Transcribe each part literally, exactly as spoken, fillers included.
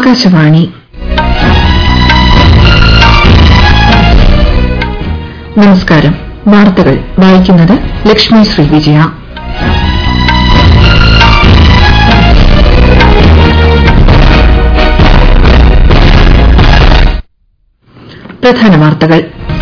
ആകാശവാണി. നമസ്കാരം. വാർത്തകൾ വായിക്കുന്നത് ലക്ഷ്മി ശ്രീ വിജയ. പ്രധാന വാർത്തകൾ.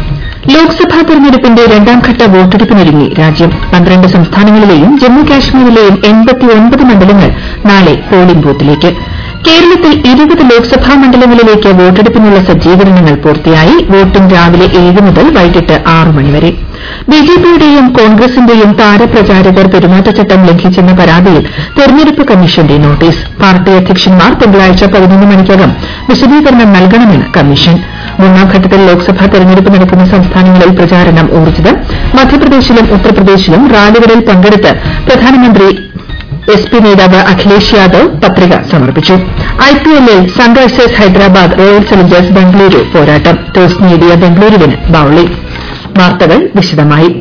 ലോക്സഭാ തെരഞ്ഞെടുപ്പിന്റെ രണ്ടാംഘട്ട വോട്ടെടുപ്പിനൊരുങ്ങി രാജ്യം. പന്ത്രണ്ട് സംസ്ഥാനങ്ങളിലെയും ജമ്മു കാശ്മീരിലെയും എൺപത്തിയൊൻപത് മണ്ഡലങ്ങൾ നാളെ പോളിംഗ് ബൂത്തിലേക്ക്. കേരളത്തിൽ ഇരുപത് ലോക്സഭാ മണ്ഡലങ്ങളിലേക്ക് വോട്ടെടുപ്പിനുള്ള സജ്ജീകരണങ്ങൾ പൂർത്തിയായി. വോട്ടിംഗ് രാവിലെ ഏഴ് മുതൽ വൈകിട്ട് ആറ് മണിവരെ. ബിജെപിയുടെയും കോൺഗ്രസിന്റെയും താരപ്രചാരകർ പെരുമാറ്റച്ചട്ടം ലംഘിച്ചെന്ന പരാതിയിൽ തെരഞ്ഞെടുപ്പ് കമ്മീഷന്റെ നോട്ടീസ്. പാർട്ടി അധ്യക്ഷന്മാർ തിങ്കളാഴ്ച പതിനൊന്ന് മണിക്കകം വിശദീകരണം നൽകണമെന്ന് കമ്മീഷൻ. മൂന്നാം ഘട്ടത്തിൽ ലോക്സഭാ തെരഞ്ഞെടുപ്പ് നടക്കുന്ന സംസ്ഥാനങ്ങളിൽ പ്രചാരണം ഊർജ്ജിതം. മധ്യപ്രദേശിലും ഉത്തർപ്രദേശിലും റാലികളിൽ പങ്കെടുത്ത് പ്രധാനമന്ത്രി എസ് പി നേതാവ് അഖിലേഷ് യാദവ് പത്രിക സമർപ്പിച്ചു. ഐപിഎല്ലിൽ Sunrisers Hyderabad Royal Challengers Bengaluru പോരാട്ടം. ടോസ് നേടിയ ബംഗളൂരുവിന് ബൌളിംഗ്. വാർത്തകൾ വിശദമായി.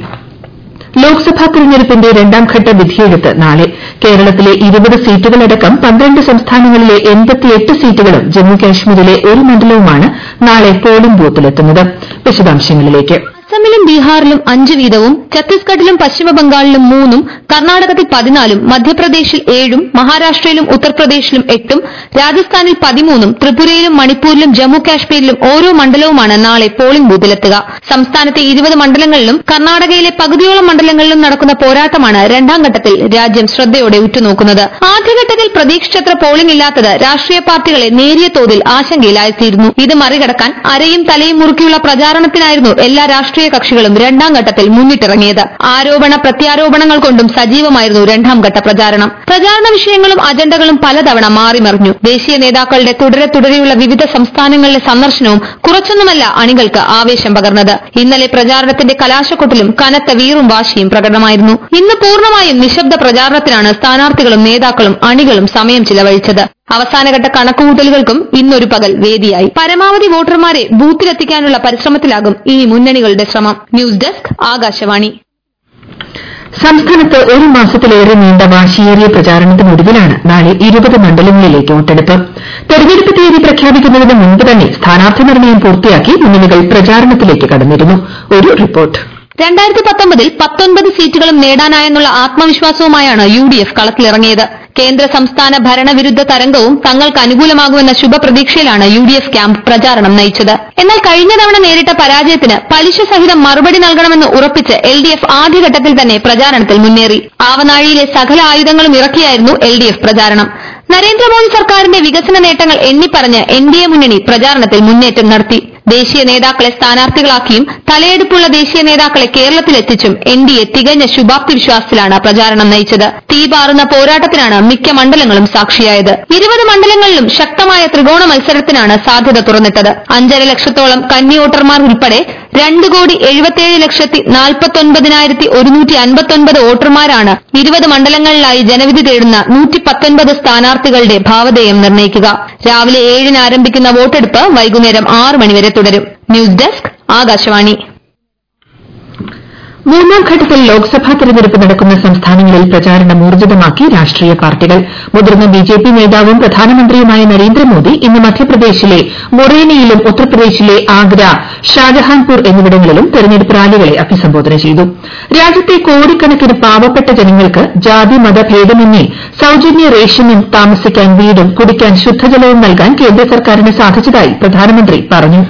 ലോക്സഭാ തെരഞ്ഞെടുപ്പിന്റെ രണ്ടാംഘട്ട വിധിയെഴുത്ത് നാളെ. കേരളത്തിലെ ഇരുപത് സീറ്റുകളടക്കം പന്ത്രണ്ട് സംസ്ഥാനങ്ങളിലെ എൺപത്തിയെട്ട് സീറ്റുകളും ജമ്മുകാശ്മീരിലെ ഒരു മണ്ഡലവുമാണ് നാളെ പോളിംഗ് ബൂത്തിലെത്തുന്നത്. വിശദാംശങ്ങളിലേക്ക്. അസമിലും ബീഹാറിലും അഞ്ച് വീതവും ഛത്തീസ്ഗഡിലും പശ്ചിമബംഗാളിലും മൂന്നും കർണാടകത്തിൽ പതിനാലും മധ്യപ്രദേശിൽ ഏഴും മഹാരാഷ്ട്രയിലും ഉത്തർപ്രദേശിലും എട്ടും രാജസ്ഥാനിൽ പതിമൂന്നും ത്രിപുരയിലും മണിപ്പൂരിലും ജമ്മു കാശ്മീരിലും ഓരോ മണ്ഡലവുമാണ് നാളെ പോളിംഗ് ബൂത്തിലെത്തുക. സംസ്ഥാനത്തെ ഇരുപത് മണ്ഡലങ്ങളിലും കർണാടകയിലെ പകുതിയോളം മണ്ഡലങ്ങളിലും നടക്കുന്ന പോരാട്ടമാണ് രണ്ടാം ഘട്ടത്തിൽ രാജ്യം ശ്രദ്ധയോടെ ഉറ്റുനോക്കുന്നത്. ആദ്യഘട്ടത്തിൽ പ്രതീക്ഷിച്ചത്ര പോളിംഗ് ഇല്ലാത്തത് രാഷ്ട്രീയ പാർട്ടികളെ നേരിയ തോതിൽ ആശങ്കയിലാഴ്ത്തിയിരുന്നു. ഇത് മറികടക്കാൻ അരയും തലയും മുറുക്കിയുള്ള പ്രചാരണത്തിനായിരുന്നു എല്ലാ രാഷ്ട്രീയ കക്ഷികളും രണ്ടാം ഘട്ടത്തിൽ മുന്നിട്ടിറങ്ങിയത്. ആരോപണ പ്രത്യാരോപണങ്ങൾ കൊണ്ടും സജീവമായിരുന്നു രണ്ടാം ഘട്ട പ്രചാരണം. പ്രചാരണ വിഷയങ്ങളും അജണ്ടകളും പലതവണ മാറിമറിഞ്ഞു. ദേശീയ നേതാക്കളുടെ തുടരെ തുടരെയുള്ള വിവിധ സംസ്ഥാനങ്ങളിലെ സന്ദർശനവും കുറച്ചൊന്നുമല്ല അണികൾക്ക് ആവേശം പകർന്നത്. ഇന്നലെ പ്രചാരണത്തിന്റെ കലാശക്കൊട്ടിലും കനത്ത വീറും വാശിയും പ്രകടമായിരുന്നു. ഇന്ന് പൂർണ്ണമായും നിശബ്ദ പ്രചാരണത്തിനാണ് സ്ഥാനാർത്ഥികളും നേതാക്കളും അണികളും സമയം ചിലവഴിച്ചത്. അവസാനഘട്ട കണക്കുകൂട്ടലുകൾക്കും ഇന്നൊരു പകൽ വേദിയായി. പരമാവധി വോട്ടർമാരെ ബൂത്തിലെത്തിക്കാനുള്ള പരിശ്രമത്തിലാകും ഇനി മുന്നണികളുടെ ശ്രമം. News desk Akashvani. സംസ്ഥാനത്ത് ഒരു മാസത്തിലേറെ നീണ്ട വാശിയേറിയ പ്രചാരണത്തിനൊടുവിലാണ് നാളെ ഇരുപത് മണ്ഡലങ്ങളിലേക്ക് വോട്ടെടുപ്പ്. തെരഞ്ഞെടുപ്പ് തീയതി പ്രഖ്യാപിക്കുന്നതിന് മുൻപ് തന്നെ സ്ഥാനാർത്ഥി നിർണ്ണയം പൂർത്തിയാക്കി മുന്നണികൾ പ്രചാരണത്തിലേക്ക് കടന്നിരുന്നു. ഒരു റിപ്പോർട്ട്. രണ്ടായിരത്തി പത്തൊമ്പതിൽ പത്തൊൻപത് സീറ്റുകളും നേടാനായെന്നുള്ള ആത്മവിശ്വാസവുമായാണ് യു ഡി എഫ് കളത്തിലിറങ്ങിയത്. കേന്ദ്ര സംസ്ഥാന ഭരണവിരുദ്ധ തരംഗവും തങ്ങൾക്ക് അനുകൂലമാകുമെന്ന ശുഭപ്രതീക്ഷയിലാണ് യു ഡി എഫ് ക്യാമ്പ് പ്രചാരണം നയിച്ചത്. എന്നാൽ കഴിഞ്ഞ തവണ നേരിട്ട പരാജയത്തിന് പലിശ സഹിതം മറുപടി നൽകണമെന്ന് ഉറപ്പിച്ച് എൽ ഡി എഫ് ആദ്യഘട്ടത്തിൽ തന്നെ പ്രചാരണത്തിൽ മുന്നേറി. ആവനാഴിയിലെ സകല ആയുധങ്ങളും ഇറക്കിയായിരുന്നു എൽ ഡി എഫ് പ്രചാരണം. നരേന്ദ്രമോദി സർക്കാരിന്റെ വികസന നേട്ടങ്ങൾ എണ്ണിപ്പറഞ്ഞ് എൻ ഡി എ മുന്നണി പ്രചാരണത്തിൽ മുന്നേറ്റം നടത്തി. ദേശീയ നേതാക്കളെ സ്ഥാനാർത്ഥികളാക്കിയും തലയെടുപ്പുള്ള ദേശീയ നേതാക്കളെ കേരളത്തിലെത്തിച്ചും എൻ ഡി എ തികഞ്ഞ ശുഭാപ്തി വിശ്വാസത്തിലാണ് പ്രചാരണം നയിച്ചത്. തീപാറുന്ന പോരാട്ടത്തിനാണ് മിക്ക മണ്ഡലങ്ങളും സാക്ഷിയായത്. ഇരുപത് മണ്ഡലങ്ങളിലും ശക്തമായ ത്രികോണ മത്സരത്തിനാണ് സാധ്യത തുറന്നിട്ടത്. അഞ്ചര ലക്ഷത്തോളം കന്നി വോട്ടർമാർ ഉൾപ്പെടെ രണ്ട് കോടി എഴുപത്തിയേഴ് ലക്ഷത്തി നാൽപ്പത്തൊൻപതിനായിരത്തി ഒരുന്നൂറ്റി അൻപത്തൊൻപത് വോട്ടർമാരാണ് ഇരുപത് മണ്ഡലങ്ങളിലായി ജനവിധി തേടുന്ന നൂറ്റി പത്തൊൻപത് സ്ഥാനാർത്ഥികളുടെ ഭാവധേയം നിർണ്ണയിക്കുക. രാവിലെ ഏഴിന് ആരംഭിക്കുന്ന വോട്ടെടുപ്പ് വൈകുന്നേരം ആറ് മണിവരെ തുടരും. News desk Akashvani. മൂന്നാം ഘട്ടത്തിൽ ലോക്സഭാ തെരഞ്ഞെടുപ്പ് നടക്കുന്ന സംസ്ഥാനങ്ങളിൽ പ്രചാരണം ഊർജ്ജിതമാക്കി രാഷ്ട്രീയ പാർട്ടികൾ. മുതിർന്ന ബിജെപി നേതാവും പ്രധാനമന്ത്രിയുമായ നരേന്ദ്രമോദി ഇന്ന് മധ്യപ്രദേശിലെ മൊറേനയിലും ഉത്തർപ്രദേശിലെ ആഗ്ര, ഷാജഹാൻപൂർ എന്നിവിടങ്ങളിലും തെരഞ്ഞെടുപ്പ് റാലികളെ അഭിസംബോധന ചെയ്തു. രാജ്യത്തെ കോടിക്കണക്കിന് പാവപ്പെട്ട ജനങ്ങൾക്ക് ജാതി മത ഭേദമന്യേ സൌജന്യ റേഷനും താമസിക്കാൻ വീടും കുടിക്കാൻ ശുദ്ധജലവും നൽകാൻ കേന്ദ്ര സർക്കാരിന് സാധിച്ചതായി പ്രധാനമന്ത്രി പറഞ്ഞു.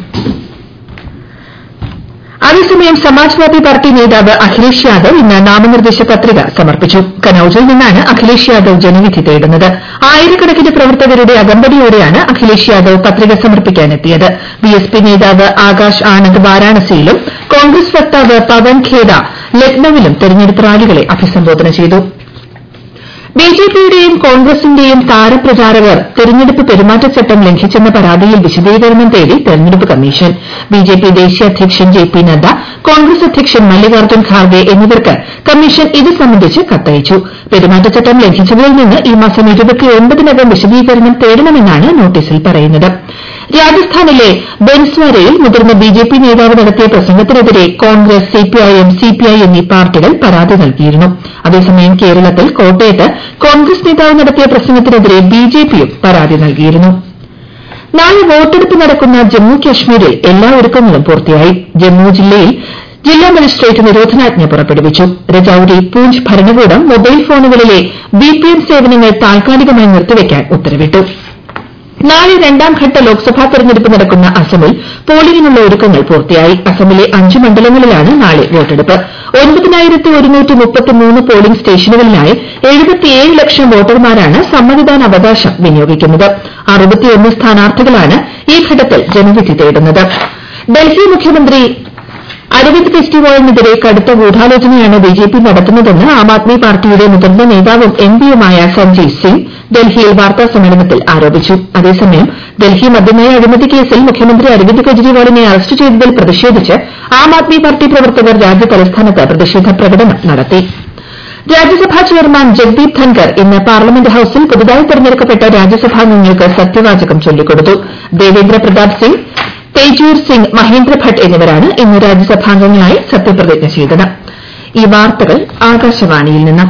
അതേസമയം സമാജ്വാദി പാർട്ടി നേതാവ് അഖിലേഷ് യാദവ് ഇന്ന് നാമനിർദ്ദേശ പത്രിക സമർപ്പിച്ചു. കനൌജിൽ നിന്നാണ് അഖിലേഷ് യാദവ് ജനവിധി തേടുന്നത്. ആയിരക്കണക്കിന് പ്രവർത്തകരുടെ അകമ്പടിയോടെയാണ് അഖിലേഷ് യാദവ് പത്രിക സമർപ്പിക്കാനെത്തിയത്. ബി എസ് പി നേതാവ് ആകാശ് ആനന്ദ് വാരാണസിയിലും കോൺഗ്രസ് വക്താവ് പവൻ ഖേദ ലക്നൌവിലും തെരഞ്ഞെടുപ്പ് റാലികളെ അഭിസംബോധന ചെയ്തു. ബിജെപിയുടെയും കോൺഗ്രസിന്റെയും താരപ്രചാരകർ തെരഞ്ഞെടുപ്പ് പെരുമാറ്റച്ചട്ടം ലംഘിച്ചെന്ന പരാതിയിൽ വിശദീകരണം തേടി തെരഞ്ഞെടുപ്പ് കമ്മീഷൻ. ബിജെപി ദേശീയ അധ്യക്ഷൻ ജെ പി നദ്ദ, കോൺഗ്രസ് അധ്യക്ഷൻ മല്ലികാർജ്ജുൻ ഖാർഗെ എന്നിവർക്ക് കമ്മീഷൻ ഇത് സംബന്ധിച്ച് കത്തയച്ചു. പെരുമാറ്റച്ചട്ടം ലംഘിച്ചതിൽ നിന്ന് ഈ മാസം ഇരുപത്തിയൊൻപതിനകം വിശദീകരണം തേടണമെന്നാണ് നോട്ടീസിൽ പറയുന്നത്. രാജസ്ഥാനിലെ ബൻസ്വാരയിൽ മുതിർന്ന ബിജെപി നേതാവ് നടത്തിയ പ്രസംഗത്തിനെതിരെ കോൺഗ്രസ്, സിപിഐഎം, സിപിഐ എന്നീ പാർട്ടികൾ പരാതി നൽകിയിരുന്നു. അതേസമയം കേരളത്തിൽ കോട്ടയത്ത് കോൺഗ്രസ് നേതാവ് നടത്തിയ പ്രസംഗത്തിനെതിരെ ബിജെപിയും പരാതി നൽകിയിരുന്നു. നാളെ വോട്ടെടുപ്പ് നടക്കുന്ന ജമ്മു കശ്മീരിൽ എല്ലാ ഒരുക്കങ്ങളും പൂർത്തിയായി. ജമ്മു ജില്ലയിൽ ജില്ലാ മജിസ്ട്രേറ്റ് നിരോധനാജ്ഞ പുറപ്പെടുവിച്ചു. രജൌരി പൂഞ്ച് ഭരണകൂടം മൊബൈൽ ഫോണുകളിലെ വിപിഎൻ സേവനങ്ങൾ താൽക്കാലികമായി നിർത്തിവെക്കാൻ ഉത്തരവിട്ടു. നാളെ രണ്ടാംഘട്ട ലോക്സഭാ തെരഞ്ഞെടുപ്പ് നടക്കുന്ന അസമിൽ പോളിംഗിനുള്ള ഒരുക്കങ്ങൾ പൂർത്തിയായി. അസമിലെ അഞ്ച് മണ്ഡലങ്ങളിലാണ് നാളെ വോട്ടെടുപ്പ്. ഒൻപതിനായിരത്തി ഒരുന്നൂറ്റി മുപ്പത്തിമൂന്ന് പോളിംഗ് സ്റ്റേഷനുകളിലായി എഴുപത്തിയേഴ് ലക്ഷം വോട്ടർമാരാണ് സമ്മതിദാനാവകാശം വിനിയോഗിക്കുന്നത്. അറുപത്തിയൊന്ന് സ്ഥാനാർത്ഥികളാണ് ഈ ഘട്ടത്തിൽ ജനവിധി തേടുന്നത്. ഡൽഹി മുഖ്യമന്ത്രി അരവിന്ദ് കെജ്രിവാളിനെതിരെ കടുത്ത ഗൂഢാലോചനയാണ് ബിജെപി നടത്തുന്നതെന്ന് ആം ആദ്മി പാർട്ടിയുടെ മുതിർന്ന നേതാവും എംപിയുമായ സഞ്ജയ് സിംഗ് ഡൽഹിയിൽ വാർത്താസമ്മേളനത്തിൽ ആരോപിച്ചു. അതേസമയം ഡൽഹി മദ്യനയ അഴിമതി കേസിൽ മുഖ്യമന്ത്രി അരവിന്ദ് കെജ്രിവാളിനെ അറസ്റ്റ് ചെയ്തതിൽ പ്രതിഷേധിച്ച് ആം ആദ്മി പാർട്ടി പ്രവർത്തകർ രാജ്യതലസ്ഥാനത്ത് പ്രതിഷേധ പ്രകടനം നടത്തി. രാജ്യസഭാ ചെയർമാൻ ജഗ്ദീപ് ധൻകർ ഇന്ന് പാർലമെന്റ് ഹൌസിൽ പുതുതായി തെരഞ്ഞെടുക്കപ്പെട്ട രാജ്യസഭാംഗങ്ങൾക്ക് സത്യവാചകം ചൊല്ലിക്കൊടുത്തു. ദേവേന്ദ്ര പ്രതാപ് സിംഗ്, തേജൂർ സിംഗ്, മഹേന്ദ്ര ഭട്ട് എന്നിവരാണ് ഇന്ന് രാജ്യസഭാംഗങ്ങളായി സത്യപ്രതിജ്ഞ ചെയ്തത്. ഈ വാർത്തകൾ ആകാശവാണിയിൽ നിന്ന്.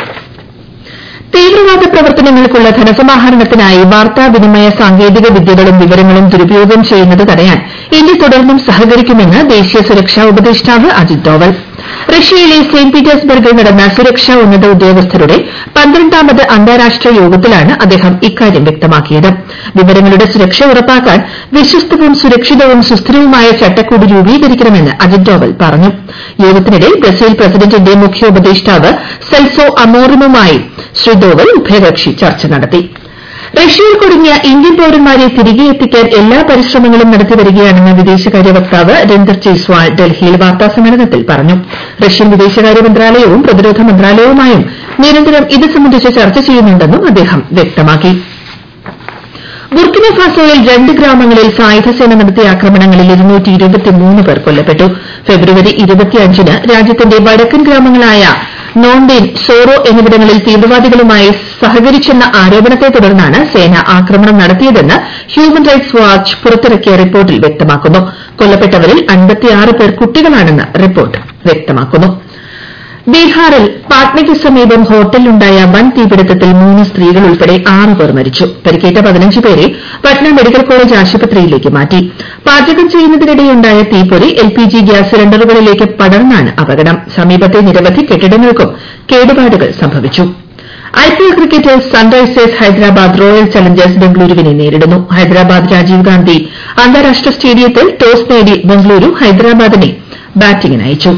തീവ്രവാദ പ്രവർത്തനങ്ങൾക്കുള്ള ധനസമാഹരണത്തിനായി വാർത്താവിനിമയ സാങ്കേതിക വിദ്യകളും വിവരങ്ങളും ദുരുപയോഗം ചെയ്യുന്നത് തടയാൻ ഇന്ത്യ തുടർന്നും സഹകരിക്കുമെന്ന് ദേശീയ സുരക്ഷാ ഉപദേഷ്ടാവ് അജിത് ഡോവൽ. റഷ്യയിലെ സെന്റ് പീറ്റേഴ്സ്ബർഗിൽ നടന്ന സുരക്ഷാ ഉന്നത ഉദ്യോഗസ്ഥരുടെ പന്ത്രണ്ടാമത് അന്താരാഷ്ട്ര യോഗത്തിലാണ് അദ്ദേഹം ഇക്കാര്യം വ്യക്തമാക്കിയത്. വിവരങ്ങളുടെ സുരക്ഷ ഉറപ്പാക്കാൻ വിശ്വസ്തവും സുരക്ഷിതവും സുസ്ഥിരവുമായ ചട്ടക്കൂട് രൂപീകരിക്കണമെന്ന് അജിത് ഡോവൽ പറഞ്ഞു. യോഗത്തിനിടെ ബ്രസീൽ പ്രസിഡന്റിന്റെ മുഖ്യ ഉപദേഷ്ടാവ് സെൽസോ അമോറിമുമായി ശ്രീ ഡോവൽ ഉഭയകക്ഷി ചർച്ച നടത്തി. റഷ്യയിൽ കുടുങ്ങിയ ഇന്ത്യൻ പൌരന്മാരെ തിരികെ എത്തിക്കാൻ എല്ലാ പരിശ്രമങ്ങളും നടത്തിവരികയാണെന്ന് വിദേശകാര്യ വക്താവ് രൺധീർ ജയ്സ്വാൾ ഡൽഹിയിൽ വാർത്താസമ്മേളനത്തിൽ പറഞ്ഞു. റഷ്യൻ വിദേശകാര്യ മന്ത്രാലയവും പ്രതിരോധ മന്ത്രാലയവുമായും നിരന്തരം ഇത് സംബന്ധിച്ച് ചർച്ച ചെയ്യുന്നുണ്ടെന്നും അദ്ദേഹം വ്യക്തമാക്കി. ബുർക്കിന ഫാസോയിൽ രണ്ട് ഗ്രാമങ്ങളിൽ സായുധസേന നടത്തിയ ആക്രമണങ്ങളിൽ ഇരുന്നൂറ്റി ഇരുപത്തിമൂന്ന് പേർ കൊല്ലപ്പെട്ടു. ഫെബ്രുവരി ഇരുപത്തിയഞ്ചിന് രാജ്യത്തിന്റെ വടക്കൻ ഗ്രാമങ്ങളായ നോണ്ടേൻ, സോറോ എന്നിവിടങ്ങളിൽ തീവ്രവാദികളുമായി സഹകരിച്ചെന്ന ആരോപണത്തെ തുടർന്നാണ് സേന ആക്രമണം നടത്തിയതെന്ന് ഹ്യൂമൻ റൈറ്റ്സ് വാച്ച് പുറത്തിറക്കിയ റിപ്പോർട്ടിൽ വ്യക്തമാക്കുന്നു. കൊല്ലപ്പെട്ടവരിൽ അൻപത്തിയാറ് പേർ കുട്ടികളാണെന്ന് റിപ്പോർട്ട് വ്യക്തമാക്കുന്നു. ബീഹാറിൽ പാട്നയ്ക്ക് സമീപം ഹോട്ടലിലുണ്ടായ വൻ തീപിടുത്തത്തിൽ മൂന്ന് സ്ത്രീകൾ ഉൾപ്പെടെ ആറ് പേർ മരിച്ചു. പരിക്കേറ്റ പതിനഞ്ച് പേരെ പട്ന മെഡിക്കൽ കോളേജ് ആശുപത്രിയിലേക്ക് മാറ്റി. പാചകം ചെയ്യുന്നതിനിടെയുണ്ടായ തീപ്പൊരി എൽപിജി ഗ്യാസ് സിലിണ്ടറുകളിലേക്ക് പടർന്നാണ് അപകടം. സമീപത്തെ നിരവധി കെട്ടിടങ്ങൾക്കും കേടുപാടുകൾ സംഭവിച്ചു. ഐപിഎൽ ക്രിക്കറ്റിൽ സൺറൈസേഴ്സ് ഹൈദരാബാദ് റോയൽ ചലഞ്ചേഴ്സ് ബംഗളൂരുവിനെ നേരിടുന്നു. ഹൈദരാബാദ് രാജീവ് ഗാന്ധി അന്താരാഷ്ട്ര സ്റ്റേഡിയത്തിൽ ടോസ് നേടി ബംഗളൂരു ഹൈദരാബാദിനെ ബാറ്റിംഗിനയച്ചു.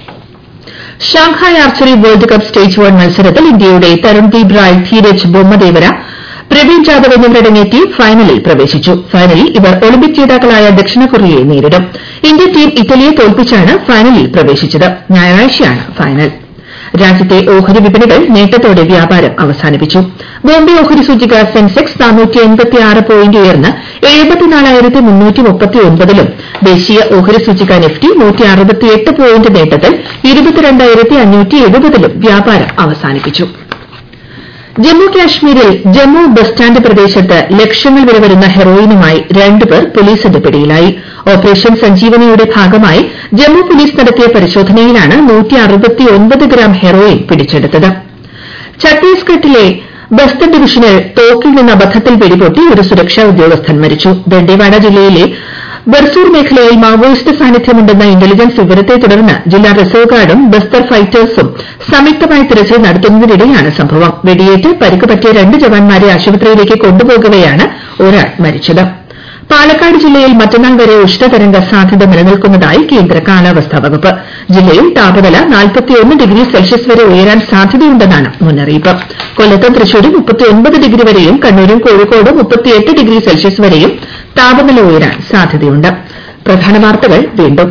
Shanghai archery world cup stage one മത്സരത്തിൽ ഇന്ത്യയുടെ തരുൺദീപ് റായ്, ധീരജ് ബൊമ്മദേവര, പ്രവീൺ ജാദവ് എന്നിവരടങ്ങിയ ടീം ഫൈനലിൽ പ്രവേശിച്ചു. ഫൈനലിൽ ഇവർ ഒളിമ്പിക് ജേതാക്കളായ ദക്ഷിണ കൊറിയയെ നേരിടും. ഇന്ത്യൻ ടീം ഇറ്റലിയെ തോൽപ്പിച്ചാണ് ഫൈനലിൽ പ്രവേശിച്ചത്. ഞായറാഴ്ചയാണ് ഫൈനൽ. രാജ്യത്തെ ഓഹരി വിപണികൾ നേട്ടത്തോടെ വ്യാപാരം അവസാനിപ്പിച്ചു. ബോംബെ ഓഹരി സൂചിക സെൻസെക്സ് നാനൂറ്റി എൺപത്തിയാറ് പോയിന്റ് ഉയർന്ന് എഴുപത്തിനാലായിരത്തി മുന്നൂറ്റി മുപ്പത്തിയൊൻപതിലും ദേശീയ ഓഹരി സൂചിക നിഫ്റ്റി നൂറ്റി അറുപത്തിയെട്ട് പോയിന്റ് നേട്ടത്തിൽ ഇരുപത്തിരണ്ടായിരത്തി അഞ്ഞൂറ്റി എഴുപതിലും വ്യാപാരം അവസാനിപ്പിച്ചു. ജമ്മു കാശ്മീരിൽ ജമ്മു ബസ് സ്റ്റാൻഡ് പ്രദേശത്ത് ലക്ഷങ്ങൾ വില വരുന്ന ഹെറോയിനുമായി രണ്ടുപേർ പോലീസിന്റെ പിടിയിലായി. ഓപ്പറേഷൻ സഞ്ജീവനിയുടെ ഭാഗമായി ജമ്മു പോലീസ് നടത്തിയ പരിശോധനയിലാണ് നൂറ്റി അറുപത്തിയൊൻപത് ഗ്രാം ഹെറോയിൻ പിടിച്ചെടുത്തത്. ഛത്തീസ്ഗഡിലെ ബസ്തർ ഡിവിഷനിൽ തോക്കിൽ നിന്ന് അബദ്ധത്തിൽ വെടിപൊട്ടി ഒരു സുരക്ഷാ ഉദ്യോഗസ്ഥൻ മരിച്ചു. ദണ്ഡേവാഡ ജില്ലയിലെ ബർസൂർ മേഖലയിൽ മാവോയിസ്റ്റ് സാന്നിധ്യമുണ്ടെന്ന ഇന്റലിജൻസ് വിവരത്തെ തുടർന്ന് ജില്ലാ റിസർവ് ഗാർഡും ബസ്തർ ഫൈറ്റേഴ്സും സംയുക്തമായി തിരച്ചിൽ നടത്തുന്നതിനിടെയാണ് സംഭവം. വെടിയേറ്റ് പരിക്ക് പറ്റിയ രണ്ട് ജവാന്മാരെ ആശുപത്രിയിലേക്ക് കൊണ്ടുപോകവെയാണ് ഒരാൾ മരിച്ചത്. പാലക്കാട് ജില്ലയിൽ മറ്റന്നാൾ വരെ ഉഷ്ണതരംഗ സാധ്യത നിലനിൽക്കുന്നതായി കേന്ദ്ര കാലാവസ്ഥാ വകുപ്പ്. ജില്ലയിൽ താപനില നാൽപ്പത്തിയൊന്ന് ഡിഗ്രി സെൽഷ്യസ് വരെ ഉയരാൻ സാധ്യതയുണ്ടെന്നാണ് മുന്നറിയിപ്പ്. കൊല്ലത്തും തൃശൂരും മുപ്പത്തിയൊൻപത് ഡിഗ്രി വരെയും കണ്ണൂരും കോഴിക്കോടും മുപ്പത്തിയെട്ട് ഡിഗ്രി സെൽഷ്യസ് വരെയും താപനില ഉയരാൻ സാധ്യതയുണ്ട്. പ്രധാന വാർത്തകൾ വീണ്ടും.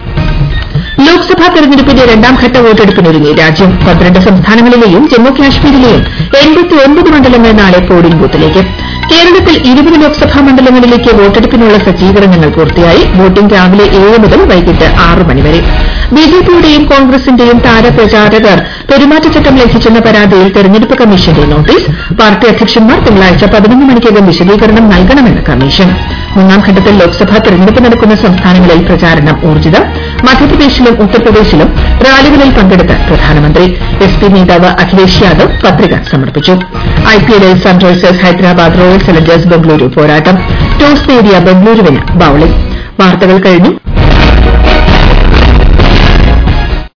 ലോക്സഭാ തെരഞ്ഞെടുപ്പിന്റെ രണ്ടാംഘട്ട വോട്ടെടുപ്പിനൊരുങ്ങി രാജ്യം. പന്ത്രണ്ട് സംസ്ഥാനങ്ങളിലെയും ജമ്മു കാശ്മീരിലെയും എൺപത്തിയൊൻപത് മണ്ഡലങ്ങൾ നാളെ പോളിംഗ് ബൂത്തിലേക്ക്. കേരളത്തിൽ ഇരുപത് ലോക്സഭാ മണ്ഡലങ്ങളിലേക്ക് വോട്ടെടുപ്പിനുള്ള സജ്ജീകരണങ്ങൾ പൂർത്തിയായി. വോട്ടിംഗ് രാവിലെ ഏഴ് മുതൽ വൈകിട്ട് ആറ് മണിവരെ. ബിജെപിയുടെയും കോൺഗ്രസിന്റെയും താരപ്രചാരകർ പെരുമാറ്റച്ചട്ടം ലംഘിച്ചെന്ന പരാതിയിൽ തെരഞ്ഞെടുപ്പ് കമ്മീഷന്റെ നോട്ടീസ്. പാർട്ടി അധ്യക്ഷന്മാർ തിങ്കളാഴ്ച പതിനൊന്ന് മണിക്കകം വിശദീകരണം നൽകണമെന്ന് കമ്മീഷൻ. മൂന്നാം ഘട്ടത്തിൽ ലോക്സഭാ തെരഞ്ഞെടുപ്പ് നടക്കുന്ന സംസ്ഥാനങ്ങളിൽ പ്രചാരണം ഊർജ്ജിതം. മധ്യപ്രദേശിലും ഉത്തർപ്രദേശിലും റാലികളിൽ പങ്കെടുത്ത് പ്രധാനമന്ത്രി. എസ് പി നേതാവ് അഖിലേഷ് യാദവ് പത്രിക സമർപ്പിച്ചു. ഐപിഎല്ലിൽ Sunrisers Hyderabad Royal Challengers Bengaluru പോരാട്ടം. ടോസ് നേടിയ ബംഗളൂരുവിന് ബൌളിംഗ്. വാർത്തകൾ കഴിഞ്ഞു.